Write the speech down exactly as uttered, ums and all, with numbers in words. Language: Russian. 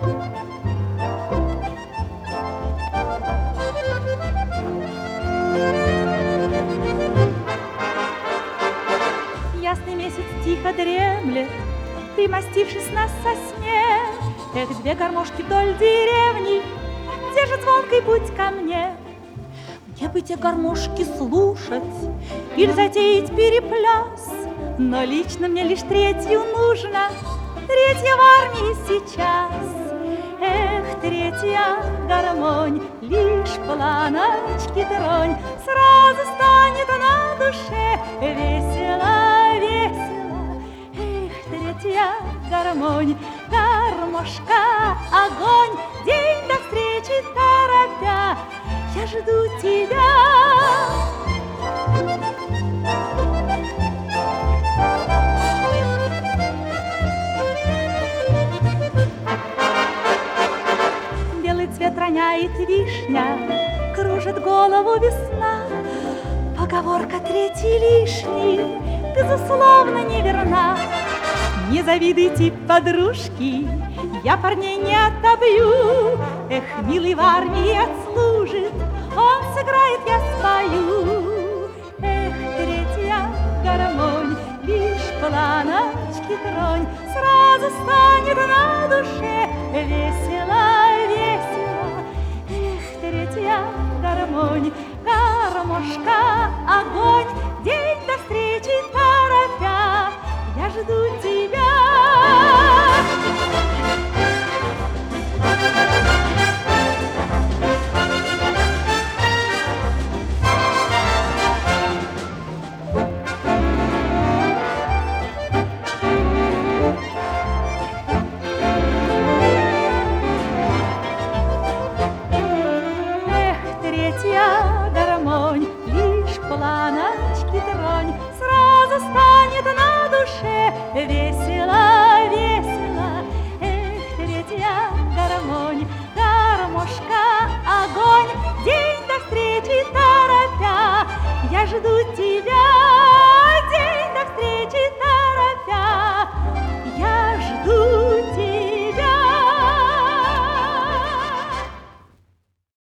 Ясный месяц тихо дремлет, примостившись на сосне. Эх, две гармошки вдоль деревни держат звонкий путь ко мне. Мне бы те гармошки слушать или затеять перепляс, но лично мне лишь третью нужно, третья в армии сейчас. Эх, третья гармонь, лишь планочки тронь, сразу станет на душе весело, весело. Эх, третья гармонь, гармошка, огонь, день до встречи торопя, я жду тебя. Белый цвет роняет вишня, кружит голову весна. Поговорка третий лишний, безусловно, неверна. Не завидуйте, подружки, я парней не отобью. Эх, милый в армии отслужит, он сыграет, я спою. Эх, третья гармонь, лишь планочки тронь, сразу станет на душе весело, весело. Эх, третья гармонь, гармошка, огонь, день до встречи торопя, я жду тебя. Гармонь, лишь планочки тронь, сразу станет на душе весело.